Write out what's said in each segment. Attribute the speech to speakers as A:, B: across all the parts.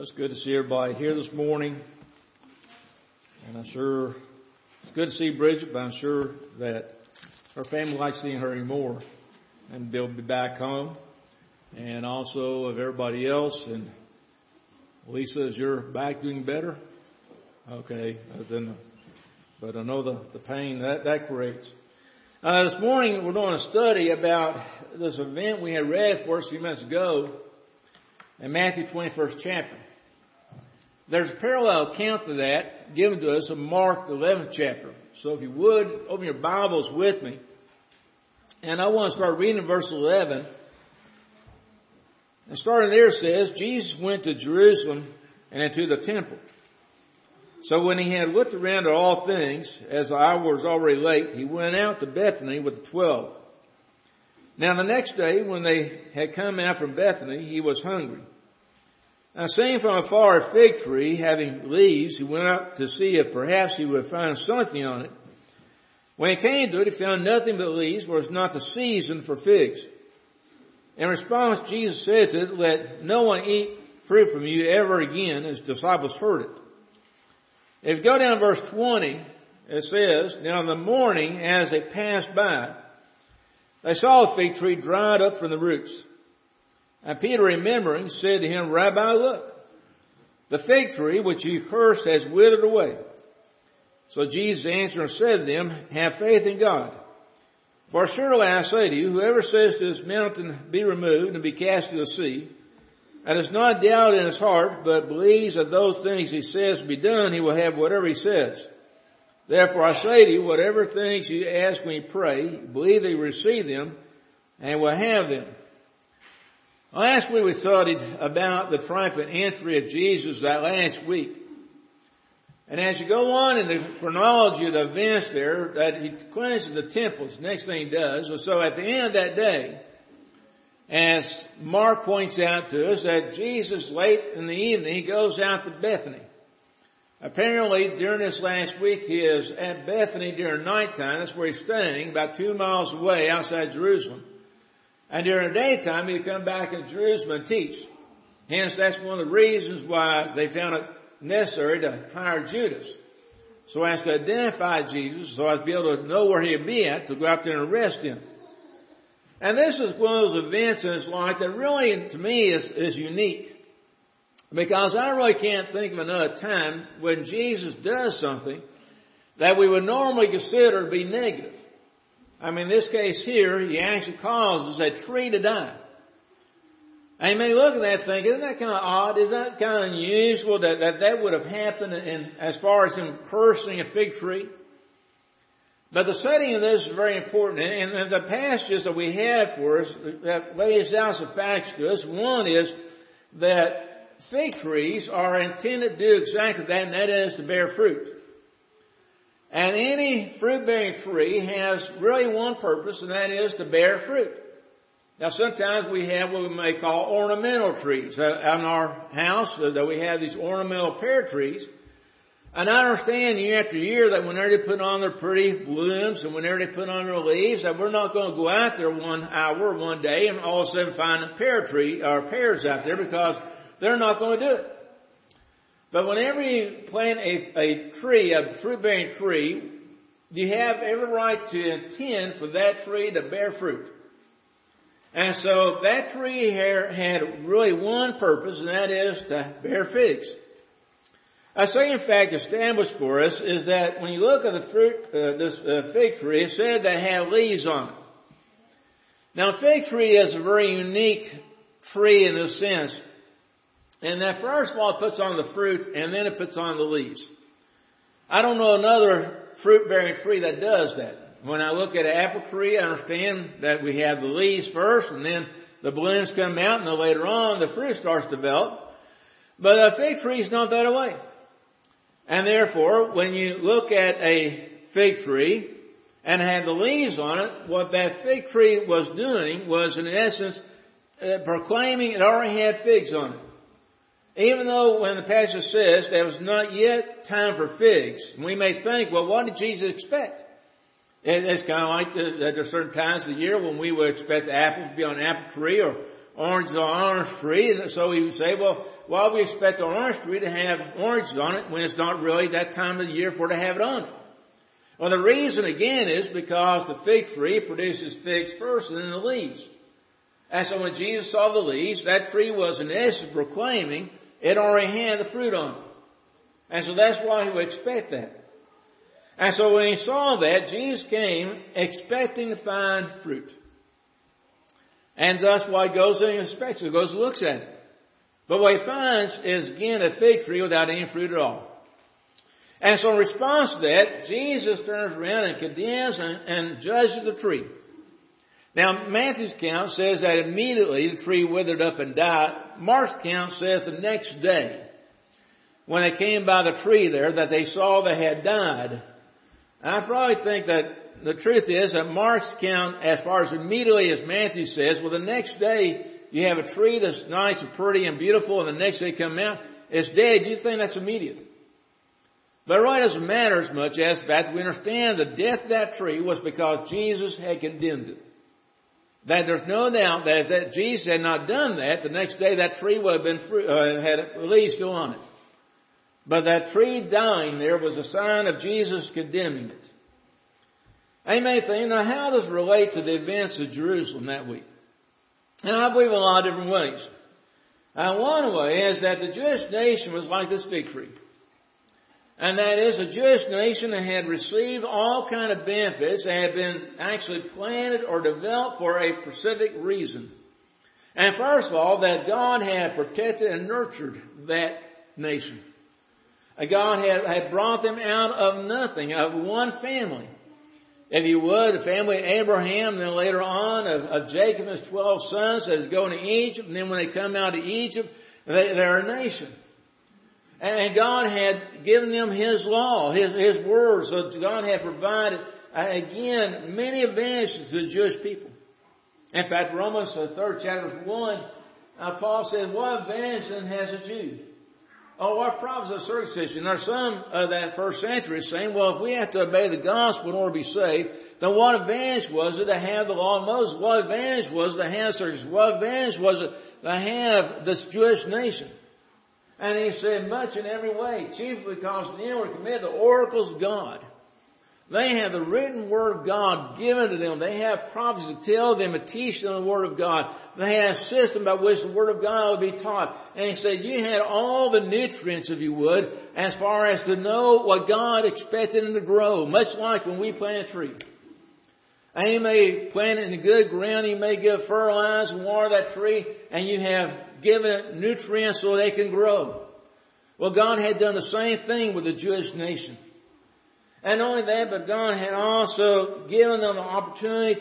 A: It's good to see everybody here this morning. And it's good to see Bridget, but I'm sure that her family likes seeing her anymore. And they'll be back home. And also of everybody else. And Lisa, is your back doing better? Okay. But I know the pain that creates. This morning we're doing a study about this event we had read for us a few minutes ago in Matthew 21st chapter. There's a parallel account to that given to us in Mark the 11th chapter. So if you would, open your Bibles with me. And I want to start reading in verse 11. And starting there it says, Jesus went to Jerusalem and into the temple. So when he had looked around at all things, as the hour was already late, he went out to Bethany with the 12. Now the next day, when they had come out from Bethany, he was hungry. Now seeing from afar a fig tree having leaves, he went out to see if perhaps he would find something on it. When he came to it, he found nothing but leaves, for it was not the season for figs. In response, Jesus said to it, "Let no one eat fruit from you ever again." His disciples heard it. If you go down to verse 20, it says, "Now in the morning, as they passed by, they saw a fig tree dried up from the roots. And Peter, remembering, said to him, 'Rabbi, look, the fig tree which you cursed has withered away.' So Jesus answered and said to them, 'Have faith in God. For surely I say to you, whoever says to this mountain, be removed and be cast into the sea, and does not doubt in his heart, but believes that those things he says be done, he will have whatever he says. Therefore I say to you, whatever things you ask when you pray, believe that you receive them, and will have them.'" Last week we studied about the triumphant entry of Jesus that last week. And as you go on in the chronology of the events there, that he cleanses the temples, next thing he does. So at the end of that day, as Mark points out to us, that Jesus, late in the evening, he goes out to Bethany. Apparently, during this last week, he is at Bethany during nighttime. That's where he's staying, about 2 miles away outside Jerusalem. And during the daytime, he'd come back to Jerusalem and teach. Hence, that's one of the reasons why they found it necessary to hire Judas, so as to identify Jesus, so as to be able to know where he'd be at, to go out there and arrest him. And this is one of those events in his life that really, to me, is unique. Because I really can't think of another time when Jesus does something that we would normally consider to be negative. I mean, in this case here, he actually causes a tree to die. And you may look at that and think, isn't that kind of odd? Isn't that kind of unusual that would have happened as far as him cursing a fig tree? But the setting of this is very important. And the passages that we have for us that lays out some facts to us. One is that fig trees are intended to do exactly that, and that is to bear fruit. And any fruit-bearing tree has really one purpose, and that is to bear fruit. Now sometimes we have what we may call ornamental trees. In our house, that we have these ornamental pear trees. And I understand year after year that whenever they put on their pretty blooms and whenever they put on their leaves, that we're not going to go out there 1 hour, one day, and all of a sudden find a pear tree or pears out there, because they're not going to do it. But whenever you plant a tree, a fruit-bearing tree, you have every right to intend for that tree to bear fruit. And so that tree here had really one purpose, and that is to bear figs. A second fact established for us is that when you look at this fig tree, it said that it had leaves on it. Now a fig tree is a very unique tree in this sense. And that first of all it puts on the fruit and then it puts on the leaves. I don't know another fruit-bearing tree that does that. When I look at an apple tree, I understand that we have the leaves first and then the blooms come out and then later on the fruit starts to develop. But a fig tree is not that way. And therefore, when you look at a fig tree and had the leaves on it, what that fig tree was doing was in essence proclaiming it already had figs on it. Even though when the passage says there was not yet time for figs, we may think, well, what did Jesus expect? It's kind of like there are certain times of the year when we would expect apples to be on an apple tree or oranges on an orange tree. And so he would say, well, why we expect an orange tree to have oranges on it when it's not really that time of the year for it to have it on it? Well, the reason again is because the fig tree produces figs first and then the leaves. And so when Jesus saw the leaves, that tree was in essence proclaiming it already had the fruit on it. And so that's why he would expect that. And so when he saw that, Jesus came expecting to find fruit. And that's why he goes and inspects it. He goes and looks at it. But what he finds is again a fig tree without any fruit at all. And so in response to that, Jesus turns around and condemns and judges the tree. Now Matthew's account says that immediately the tree withered up and died. Mark's account says the next day, when they came by the tree there, that they saw that had died. I probably think that the truth is that Mark's account, as far as immediately as Matthew says, well, the next day you have a tree that's nice and pretty and beautiful, and the next day come out, it's dead. You think that's immediate. But it really doesn't matter as much as the fact that we understand the death of that tree was because Jesus had condemned it. That there's no doubt that if Jesus had not done that, the next day that tree would have been had leaves still on it. But that tree dying there was a sign of Jesus condemning it. And you may think, now how does it relate to the events of Jerusalem that week? And I believe in a lot of different ways. One way is that the Jewish nation was like this fig tree. And that is a Jewish nation that had received all kind of benefits and had been actually planted or developed for a specific reason. And first of all, that God had protected and nurtured that nation. God had brought them out of nothing, of one family. If you would, the family of Abraham, then later on of Jacob and his 12 sons that is going to Egypt. And then when they come out of Egypt, they're a nation. And God had given them His law, His words. So God had provided, again, many advantages to the Jewish people. In fact, Romans 3rd chapter 1, Paul says, what advantage then has a Jew? Oh, our prophets of circumcision. There are some of that first century saying, well, if we have to obey the gospel in order to be saved, then what advantage was it to have the law of Moses? What advantage was it to have circumcision? What advantage was it to have this Jewish nation? And he said, much in every way, chiefly because them were committed to the oracles of God. They have the written word of God given to them. They have prophets to tell them and teach them the word of God. They had a system by which the word of God would be taught. And he said, you had all the nutrients, if you would, as far as to know what God expected them to grow. Much like when we plant a tree. And you may plant it in the good ground. You may give fertilizer and water that tree. And you have given it nutrients so they can grow. Well, God had done the same thing with the Jewish nation. And not only that, but God had also given them the opportunity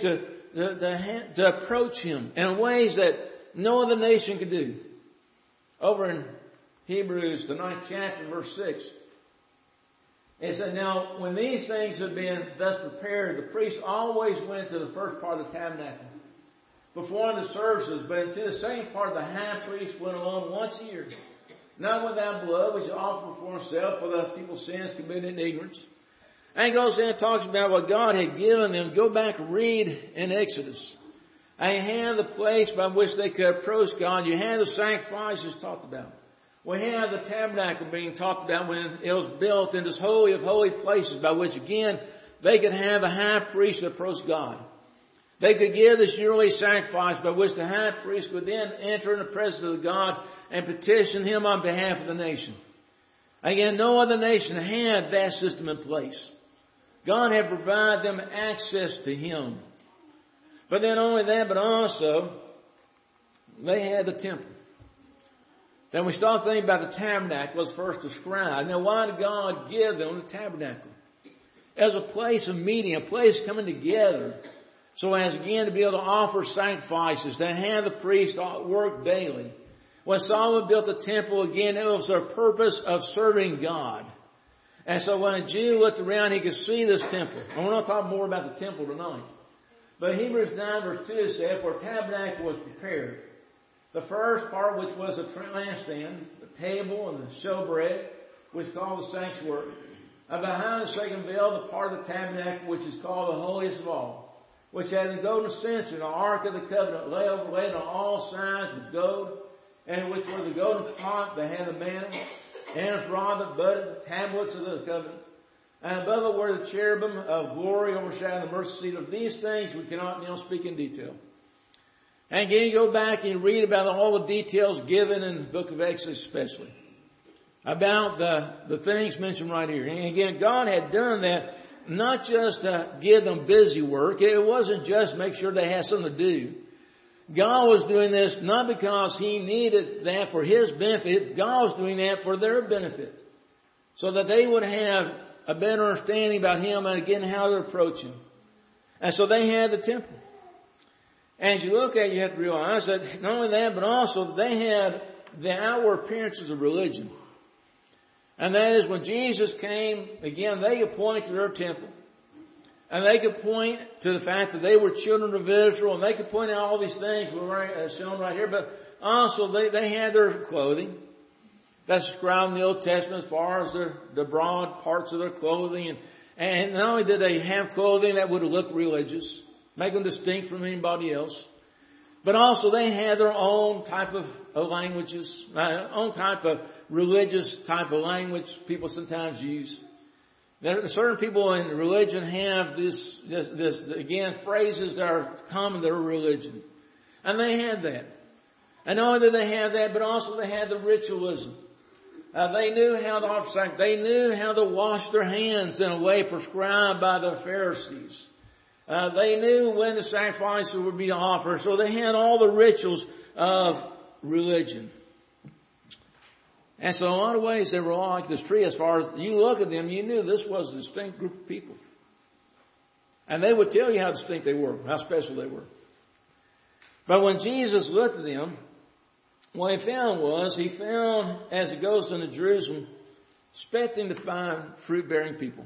A: to approach Him in ways that no other nation could do. Over in Hebrews, the 9th chapter, verse 6, it said, now, when these things had been thus prepared, the priest always went to the first part of the tabernacle, performed the services, but into the same part the high priest went alone once a year, not without blood, which is offered for himself for the people's sins committed in ignorance. And he goes in and talks about what God had given them. Go back and read in Exodus. And you had the place by which they could approach God. You had the sacrifices talked about. We had the tabernacle being talked about when it was built in this holy of holy places by which again they could have a high priest to approach God. They could give this yearly sacrifice by which the high priest would then enter in the presence of God and petition Him on behalf of the nation. Again, no other nation had that system in place. God had provided them access to Him. But then not only that, but also they had the temple. Then we start thinking about the tabernacle as first described. Now why did God give them the tabernacle? As a place of meeting, a place coming together. So as again to be able to offer sacrifices, to have the priest work daily. When Solomon built the temple again, it was for a purpose of serving God. And so when a Jew looked around, he could see this temple. And we're not talking more about the temple tonight. But Hebrews 9 verse 2 says, for a tabernacle was prepared. The first part, which was the lampstand, the table and the showbread, which is called the sanctuary. And behind the second veil, the part of the tabernacle, which is called the holiest of all, which had the golden censer, the ark of the covenant, laid on all sides with gold. and which was the golden pot that had the manna, Aaron's rod that budded, the tablets of the covenant, and above it were the cherubim of glory overshadowing the mercy seat. Of these things we cannot now speak in detail. And again, you go back and you read about all the details given in the book of Exodus especially, about the things mentioned right here. And again, God had done that not just to give them busy work. It wasn't just make sure they had something to do. God was doing this not because He needed that for His benefit. God was doing that for their benefit, so that they would have a better understanding about Him and again how to approach Him. And so they had the temple. And as you look at it, you have to realize that not only that, but also they had the outward appearances of religion. And that is when Jesus came, again, they could point to their temple. And they could point to the fact that they were children of Israel. And they could point out all these things we're shown right here. But also they had their clothing. That's described in the Old Testament as far as the broad parts of their clothing. And not only did they have clothing that would look religious, make them distinct from anybody else, but also they had their own type of languages, own type of religious type of language people sometimes use. Certain people in religion have this again, phrases that are common to their religion. And they had that. And not only did they have that, but also they had the ritualism. They knew how to offer sacrifice. They knew how to wash their hands in a way prescribed by the Pharisees. They knew when the sacrifices would be offered. So they had all the rituals of religion. And so in a lot of ways they were all like this tree. As far as you look at them, you knew this was a distinct group of people. And they would tell you how distinct they were, how special they were. But when Jesus looked at them, what He found as He goes into Jerusalem, expecting to find fruit-bearing people.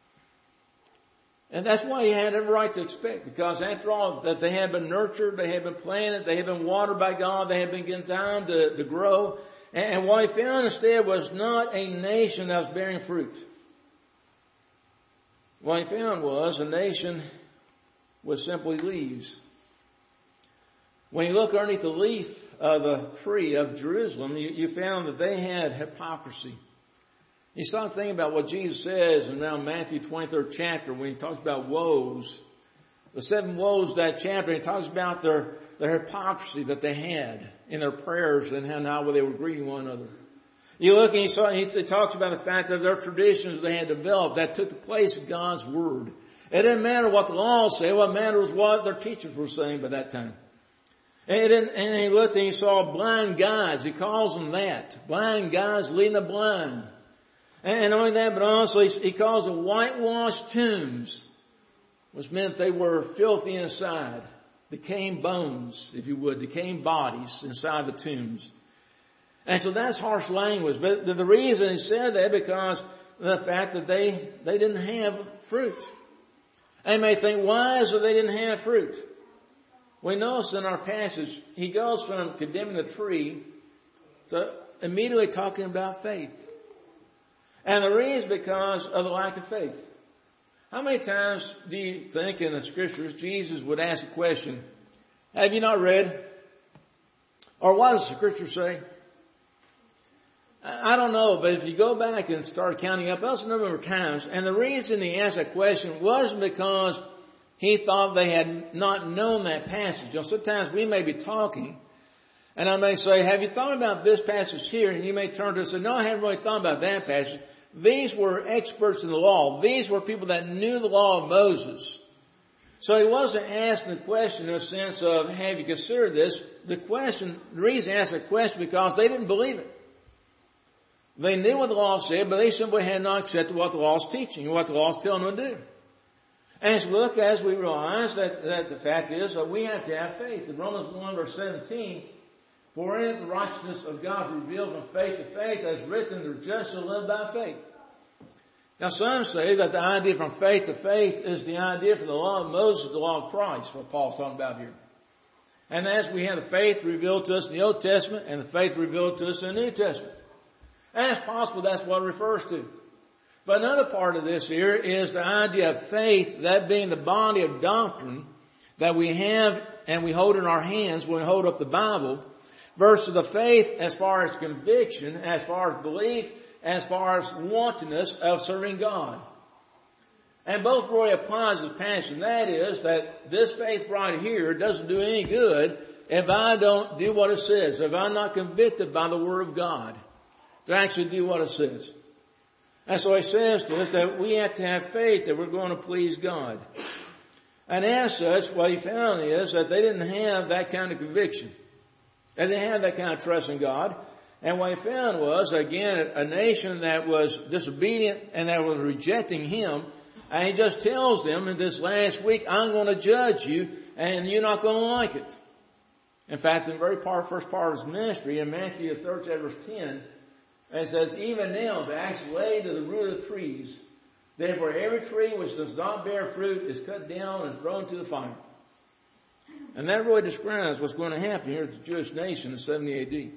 A: And that's why He had every right to expect, because after all, that they had been nurtured, they had been planted, they had been watered by God, they had been given time to grow. And what He found instead was not a nation that was bearing fruit. What He found was a nation with simply leaves. When you look underneath the leaf of the tree of Jerusalem, you found that they had hypocrisy. You start thinking about what Jesus says in around Matthew 23rd chapter when He talks about woes. The 7 woes of that chapter, He talks about their hypocrisy that they had in their prayers and how they were greeting one another. You look and He talks about the fact that their traditions they had developed that took the place of God's Word. It didn't matter what the laws say. What mattered was what their teachers were saying by that time. And He looked and He saw blind guides. He calls them that. Blind guides leading the blind. And not only that, but also He calls them whitewashed tombs, which meant they were filthy inside. Decaying bones, if you would, decaying bodies inside the tombs. And so that's harsh language. But the reason He said that because of the fact that they didn't have fruit. And you may think, why is it they didn't have fruit? We notice in our passage, He goes from condemning the tree to immediately talking about faith. And the reason is because of the lack of faith. How many times do you think in the Scriptures Jesus would ask a question, have you not read? Or what does the Scripture say? I don't know, but if you go back and start counting up, that's a number of times. And the reason He asked that question wasn't because He thought they had not known that passage. You know, sometimes we may be talking, and I may say, have you thought about this passage here? And you may turn to us and say, no, I haven't really thought about that passage. These were experts in the law. These were people that knew the law of Moses. So He wasn't asking the question in a sense of, have you considered this? The reason He asked the question because they didn't believe it. They knew what the law said, but they simply had not accepted what the law is teaching and what the law is telling them to do. And as we realize that the fact is that we have to have faith. In Romans 1 verse 17, for in it the righteousness of God is revealed from faith to faith, as written, the just shall live by faith. Now some say that the idea from faith to faith is the idea from the law of Moses, the law of Christ, what Paul's talking about here. And as we have the faith revealed to us in the Old Testament and the faith revealed to us in the New Testament. And it's possible that's what it refers to. But another part of this here is the idea of faith, that being the body of doctrine that we have and we hold in our hands when we hold up the Bible, versus the faith as far as conviction, as far as belief, as far as wantonness of serving God. And both really applies this passage. And that is that this faith right here doesn't do any good if I don't do what it says. If I'm not convicted by the Word of God to actually do what it says. And so he says to us that we have to have faith that we're going to please God. And as such, what he found is that they didn't have that kind of conviction. They didn't have that kind of trust in God. And what he found was, again, a nation that was disobedient and that was rejecting him. And he just tells them in this last week, I'm going to judge you and you're not going to like it. In fact, in the very first part of his ministry, in Matthew 13, verse 10, it says, even now the axe laid to the root of the trees. Therefore every tree which does not bear fruit is cut down and thrown to the fire. And that really describes what's going to happen here to the Jewish nation in 70 AD.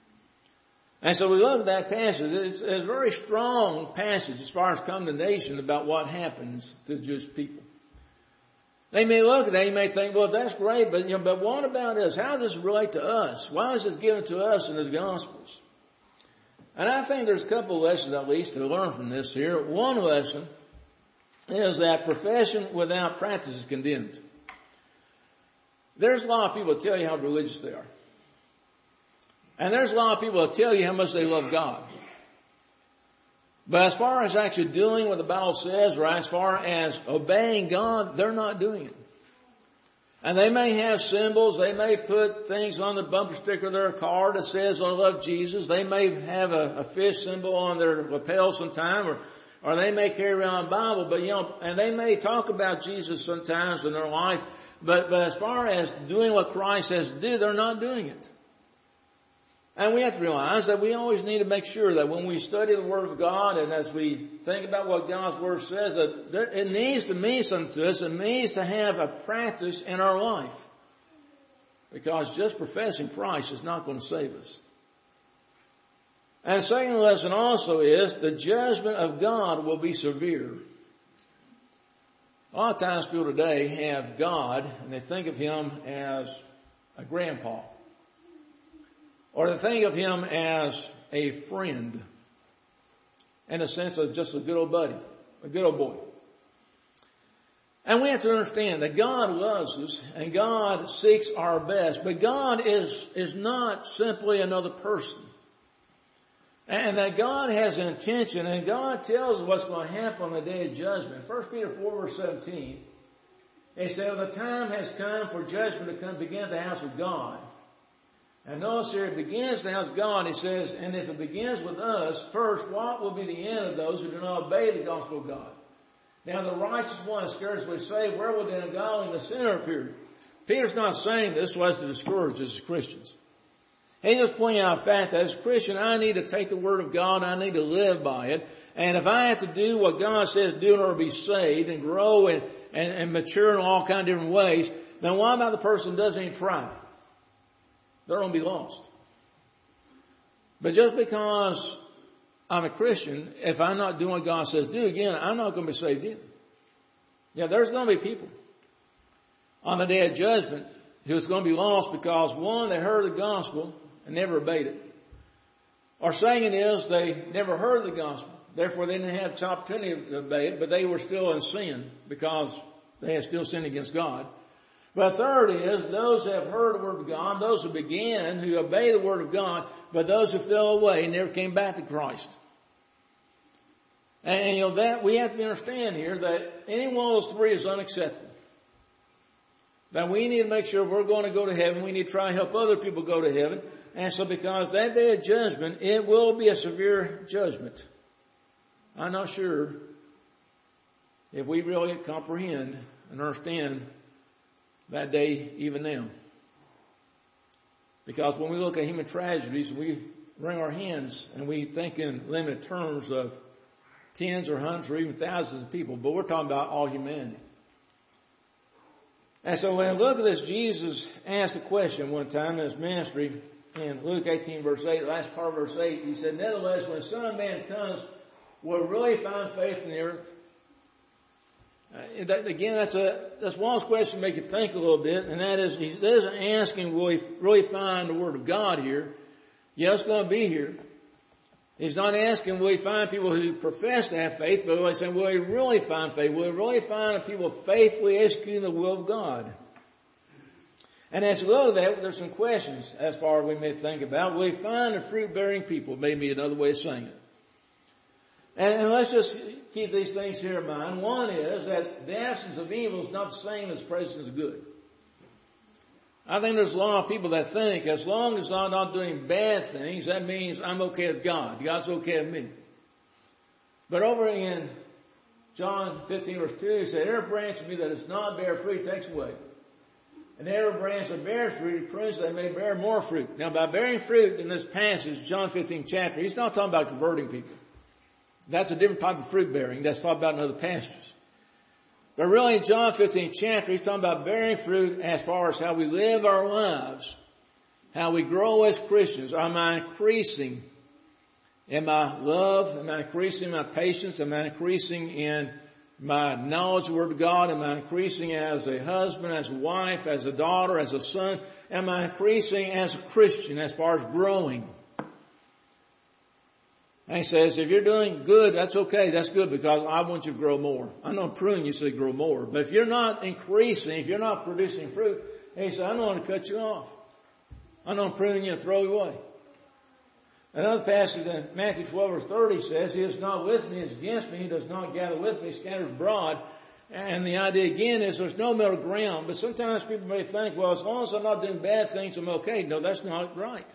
A: And so we look at that passage. It's a very strong passage as far as condemnation about what happens to the Jewish people. They may look at that, you may think, well, that's great, but what about us? How does this relate to us? Why is this given to us in the Gospels? And I think there's a couple of lessons at least to learn from this here. One lesson is that profession without practice is condemned. There's a lot of people that tell you how religious they are. And there's a lot of people that tell you how much they love God. But as far as actually doing what the Bible says, or as far as obeying God, they're not doing it. And they may have symbols, they may put things on the bumper sticker of their car that says, I love Jesus. They may have a fish symbol on their lapel sometime, or they may carry around a Bible, but and they may talk about Jesus sometimes in their life, but as far as doing what Christ says to do, they're not doing it. And we have to realize that we always need to make sure that when we study the Word of God and as we think about what God's Word says, that it needs to mean something to us. It needs to have a practice in our life. Because just professing Christ is not going to save us. And the second lesson also is the judgment of God will be severe. A lot of times people today have God and they think of Him as a grandpa. Or to think of him as a friend, in a sense of just a good old buddy, a good old boy. And we have to understand that God loves us and God seeks our best, but God is not simply another person. And that God has an intention and God tells us what's going to happen on the day of judgment. 1 Peter 4 verse 17, he said, the time has come for judgment to begin at the house of God. And notice here it begins to house God. He says, and if it begins with us, first, what will be the end of those who do not obey the gospel of God? Now the righteous one is scarcely saved. Where will the ungodly and the sinner appear? Peter's not saying this was to discourage us as Christians. He's just pointing out the fact that as a Christian, I need to take the Word of God. I need to live by it. And if I have to do what God says do in order to be saved and grow and mature in all kinds of different ways, then what about the person who doesn't even try? They're going to be lost. But just because I'm a Christian, if I'm not doing what God says do, again, I'm not going to be saved either. Yeah, there's going to be people on the day of judgment who's going to be lost because, one, they heard the gospel and never obeyed it. Or second is they never heard the gospel. Therefore, they didn't have the opportunity to obey it, but they were still in sin because they had still sinned against God. But third is those who have heard the Word of God, those who began, who obey the Word of God, but those who fell away and never came back to Christ. And that we have to understand here that any one of those three is unacceptable. That we need to make sure if we're going to go to heaven, we need to try to help other people go to heaven. And so because that day of judgment, it will be a severe judgment. I'm not sure if we really comprehend and understand that day even now. Because when we look at human tragedies, we wring our hands and we think in limited terms of tens or hundreds or even thousands of people, but we're talking about all humanity. And so when I look at this, Jesus asked a question one time in his ministry in Luke 18 verse 8, the last part of verse 8, he said, nevertheless, when the Son of Man comes, will really find faith in the earth? Again, that's one of those questions that make you think a little bit, and that is, he isn't asking, will he really find the Word of God here? Yeah, it's going to be here. He's not asking, will he find people who profess to have faith, but he's saying, will he really find faith? Will he really find people faithfully executing the will of God? And as we look at that, there's some questions as far as we may think about. Will he find the fruit-bearing people? Maybe another way of saying it. And let's just keep these things here in mind. One is that the absence of evil is not the same as the presence of good. I think there's a lot of people that think as long as I'm not doing bad things, that means I'm okay with God. God's okay with me. But over in John 15 verse 2, he said, every branch of me that does not bear fruit takes away. And every branch that bears fruit, he prunes that they may bear more fruit. Now by bearing fruit in this passage, John 15 chapter, he's not talking about converting people. That's a different type of fruit bearing. That's talked about in other passages. But really in John 15 chapter, he's talking about bearing fruit as far as how we live our lives, how we grow as Christians. Am I increasing in my love? Am I increasing in my patience? Am I increasing in my knowledge of the Word of God? Am I increasing as a husband, as a wife, as a daughter, as a son? Am I increasing as a Christian as far as growing? And he says, if you're doing good, that's okay. That's good because I want you to grow more. I'm not pruning you so you grow more. But if you're not increasing, if you're not producing fruit, he says, I don't want to cut you off. I'm not pruning you and throw you away. Another passage in Matthew 12 verse 30 says, he is not with me, he is against me. He does not gather with me, he scatters abroad. And the idea again is there's no middle ground. But sometimes people may think, well, as long as I'm not doing bad things, I'm okay. No, that's not right.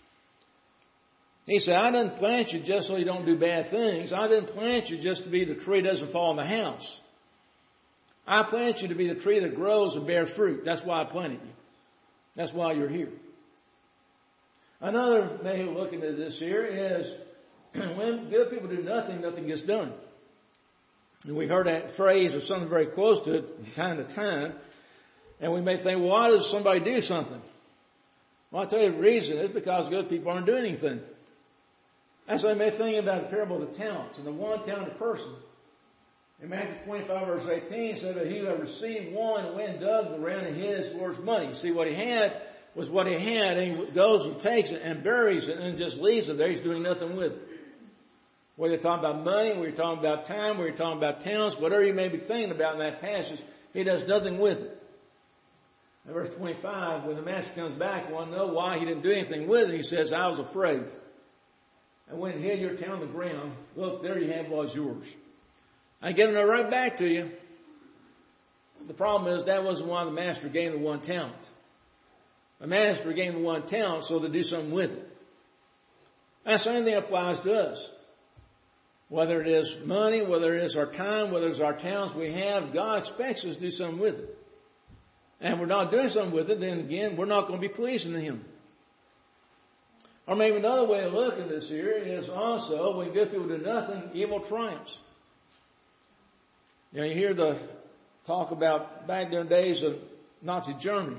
A: He said, I didn't plant you just so you don't do bad things. I didn't plant you just to be the tree that doesn't fall in the house. I plant you to be the tree that grows and bears fruit. That's why I planted you. That's why you're here. Another way of looking at this here is when good people do nothing, nothing gets done. And we've heard that phrase or something very close to it from time to time. And we may think, well, why does somebody do something? Well, I'll tell you the reason is because good people aren't doing anything. That's why I may think about the parable of the talents and the one talented person. In Matthew 25 verse 18 said that he who had received one and went and dug around and hid his Lord's money. See, what he had was what he had, and he goes and takes it and buries it and just leaves it there. He's doing nothing with it. Whether you're talking about money, whether you're talking about time, whether you're talking about talents, whatever you may be thinking about in that passage, he does nothing with it. In verse 25, when the master comes back, you want to know why he didn't do anything with it. He says, I was afraid. And when hid your talent on the ground, look, there you have what was yours. I'm giving it right back to you. The problem is that wasn't why the master gave him the one talent. The master gave him the one talent so to do something with it. And the same thing applies to us. Whether it is money, whether it is our time, whether it's our talents we have, God expects us to do something with it. And if we're not doing something with it, then again, we're not going to be pleasing to Him. Or maybe another way of looking at this here is also when good people do nothing, evil triumphs. You know, you hear the talk about back during the days of Nazi Germany.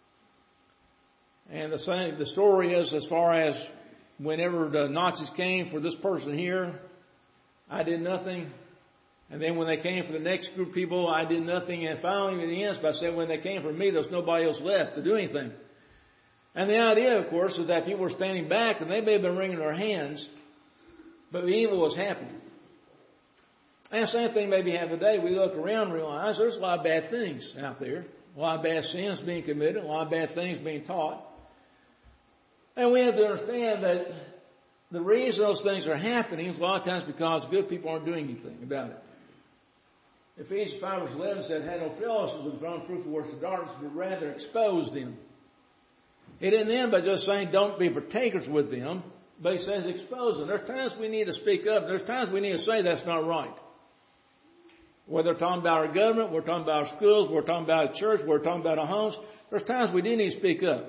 A: And the story is as far as whenever the Nazis came for this person here, I did nothing. And then when they came for the next group of people, I did nothing. And finally, in the end, I said, when they came for me, there's nobody else left to do anything. And the idea, of course, is that people were standing back and they may have been wringing their hands, but the evil was happening. And the same thing maybe have today. We look around and realize there's a lot of bad things out there. A lot of bad sins being committed, a lot of bad things being taught. And we have to understand that the reason those things are happening is a lot of times because good people aren't doing anything about it. Ephesians 5 verse 11 said, had no fellowship with the unfruitful works of darkness, but rather expose them. He didn't end by just saying don't be partakers with them, but he says expose them. There's times we need to speak up. There's times we need to say that's not right. Whether we're talking about our government, we're talking about our schools, we're talking about our church, we're talking about our homes, there's times we do need to speak up.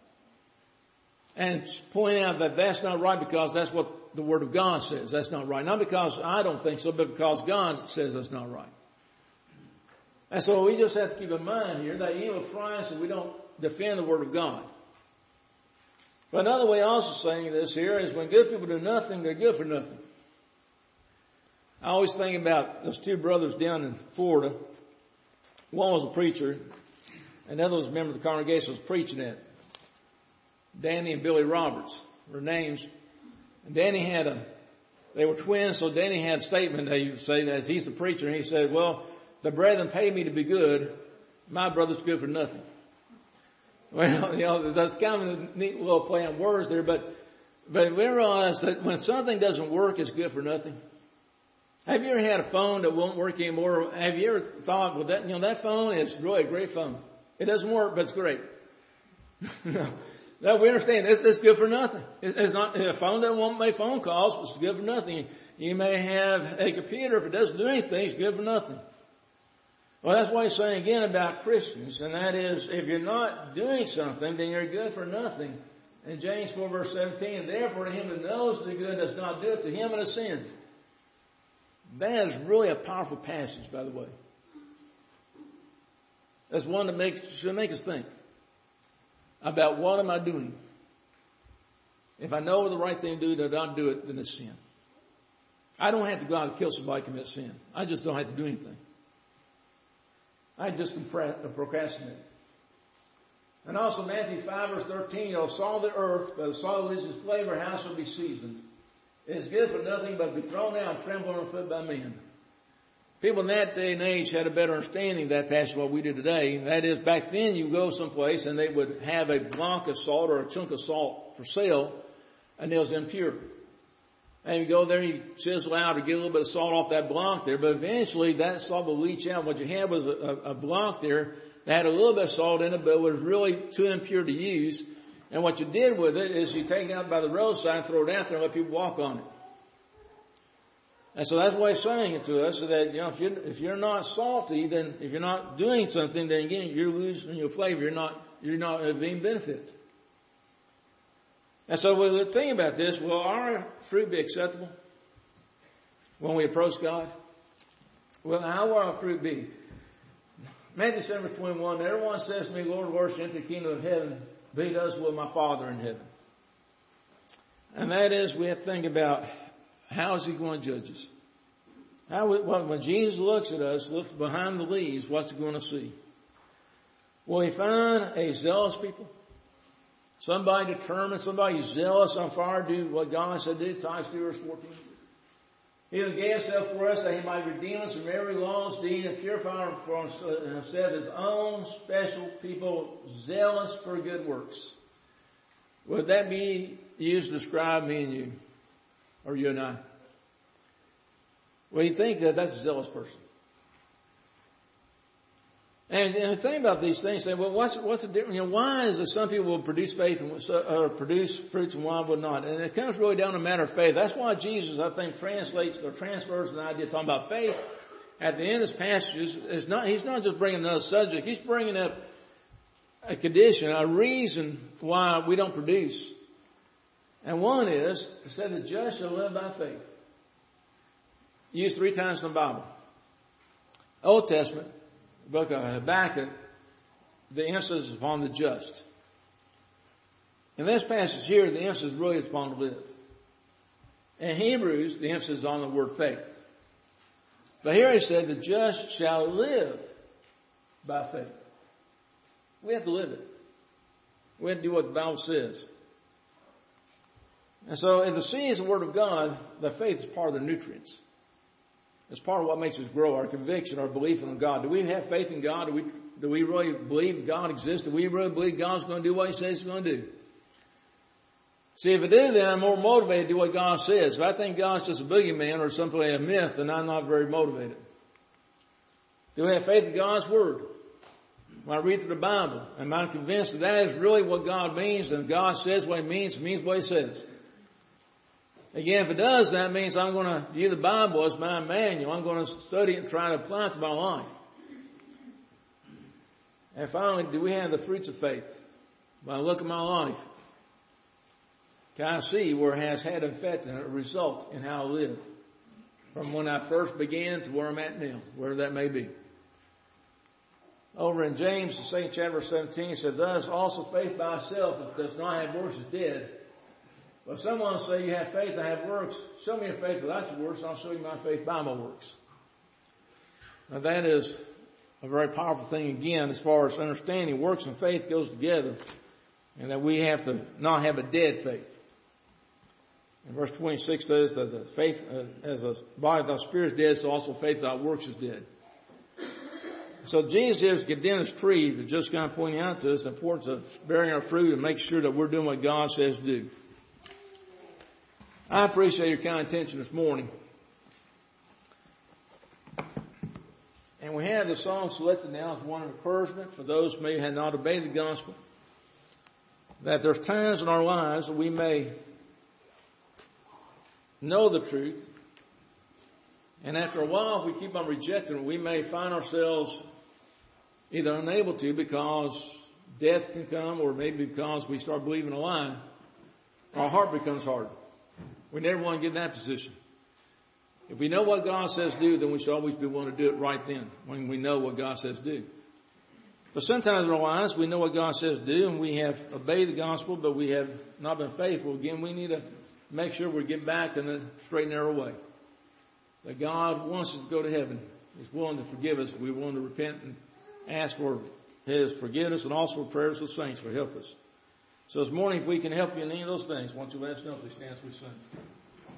A: And point out that that's not right because that's what the Word of God says. That's not right. Not because I don't think so, but because God says that's not right. And so we just have to keep in mind here that evil triumphs and we don't defend the Word of God. But another way also saying this here is when good people do nothing, they're good for nothing. I always think about those two brothers down in Florida. One was a preacher, and the other was a member of the congregation was preaching at. Danny and Billy Roberts were names. And Danny they were twins, so Danny had a statement they say that he's the preacher, and he said, well, the brethren pay me to be good. My brother's good for nothing. Well, that's kind of a neat little play on words there, but we realize that when something doesn't work, it's good for nothing. Have you ever had a phone that won't work anymore? Have you ever thought, well, that phone is really a great phone. It doesn't work, but it's great. No, we understand it's good for nothing. It's not, a phone that won't make phone calls, it's good for nothing. You may have a computer, if it doesn't do anything, it's good for nothing. Well, that's what he's saying again about Christians, and that is, if you're not doing something, then you're good for nothing. In James 4 verse 17, therefore to him that knows the good does not do it, to him it is sin. That is really a powerful passage, by the way. That's one that should make us think about what am I doing. If I know the right thing to do, do not do it, then it's sin. I don't have to go out and kill somebody, commit sin. I just don't have to do anything. I just procrastinate. And also Matthew 5 verse 13, you'll sow the earth, but the soil loses its flavor, how shall be seasoned? It is good for nothing but to be thrown out and trampled underfoot by men. People in that day and age had a better understanding of that passage than what we do today. That is, back then you go someplace and they would have a block of salt or a chunk of salt for sale, and it was impure. And you go there, you chisel out or get a little bit of salt off that block there, but eventually that salt will leach out. What you had was a block there that had a little bit of salt in it, but it was really too impure to use. And what you did with it is you take it out by the roadside, throw it out there, and let people walk on it. And so that's why he's saying it to us, so that, if you're not salty, then if you're not doing something, then again, you're losing your flavor. You're not being benefited. And so we think about this, will our fruit be acceptable when we approach God? Well, how will our fruit be? Matthew 7:21, everyone says to me, Lord, Lord, enter the kingdom of heaven, but he does will my Father in heaven. And that is, we have to think about, how is he going to judge us? When Jesus looks at us, looks behind the leaves, what's he going to see? Will he find a zealous people? Somebody determined, somebody zealous on fire, do what God said do, Titus 2 verse 14. He who gave himself for us that he might redeem us from every lost deed and purify for himself his own special people, zealous for good works. Would that be used to describe me and you? Or you and I? Well, you think that that's a zealous person. And the thing about these things, say, well, what's the difference? Why is it some people will produce faith or produce fruits and why will not? And it comes really down to a matter of faith. That's why Jesus, I think, translates or transfers the idea talking about faith at the end of this passage. He's not just bringing another subject. He's bringing up a condition, a reason why we don't produce. And one is, it said the just shall live by faith. Used 3 times in the Bible. Old Testament, the book of Habakkuk, the emphasis is upon the just. In this passage here, the emphasis really is upon to live. In Hebrews, the emphasis is on the word faith. But here he said, the just shall live by faith. We have to live it. We have to do what the Bible says. And so if the seed is the Word of God, the faith is part of the nutrients. It's part of what makes us grow, our conviction, our belief in God. Do we have faith in God? Do we really believe God exists? Do we really believe God's going to do what He says He's going to do? See, if I do, then I'm more motivated to do what God says. If I think God's just a boogeyman or simply a myth, then I'm not very motivated. Do we have faith in God's Word? When I read through the Bible, am I convinced that is really what God means, and God says what He means what He says? Again, if it does, that means I'm going to view the Bible as my manual. I'm going to study it and try to apply it to my life. And finally, do we have the fruits of faith? When I look at my life, can I see where it has had an effect and a result in how I live? From when I first began to where I'm at now, wherever that may be. Over in James, the 2nd chapter 17, it said, thus also faith by itself, if it does not have works, is dead. Well, someone will say you have faith, I have works. Show me your faith without your works, and I'll show you my faith by my works. Now that is a very powerful thing again as far as understanding works and faith goes together, and that we have to not have a dead faith. And verse 26 says that the faith, as the body without spirit is dead, so also faith without works is dead. So Jesus is getting this tree that just kind of pointing out to us the importance of bearing our fruit and make sure that we're doing what God says do. I appreciate your kind attention this morning. And we have the song selected now as one of encouragement for those who may have not obeyed the gospel. That there's times in our lives that we may know the truth. And after a while, if we keep on rejecting it, we may find ourselves either unable to because death can come, or maybe because we start believing a lie. Our heart becomes hard. We never want to get in that position. If we know what God says do, then we should always be willing to do it right then, when we know what God says do. But sometimes in our lives, we know what God says do, and we have obeyed the gospel, but we have not been faithful. Again, we need to make sure we get back in the straight and narrow way. That God wants us to go to heaven. He's willing to forgive us. We're willing to repent and ask for His forgiveness, and also prayers of the saints will help us. So this morning, if we can help you in any of those things, why don't you let us know as we stand as we sing.